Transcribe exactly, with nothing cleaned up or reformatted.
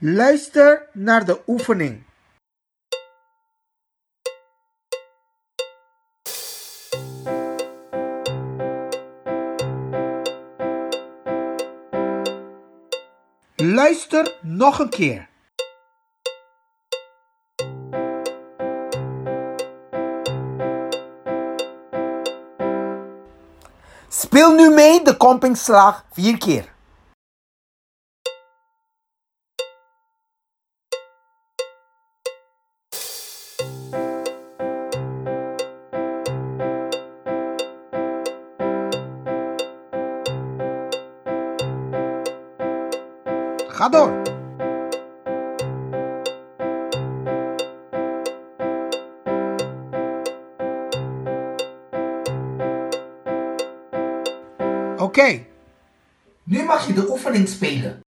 Luister naar de oefening. Luister nog een keer. Speel nu mee de kompingsslag vier keer. Ga door. Oké, okay. Nu mag je de oefening spelen.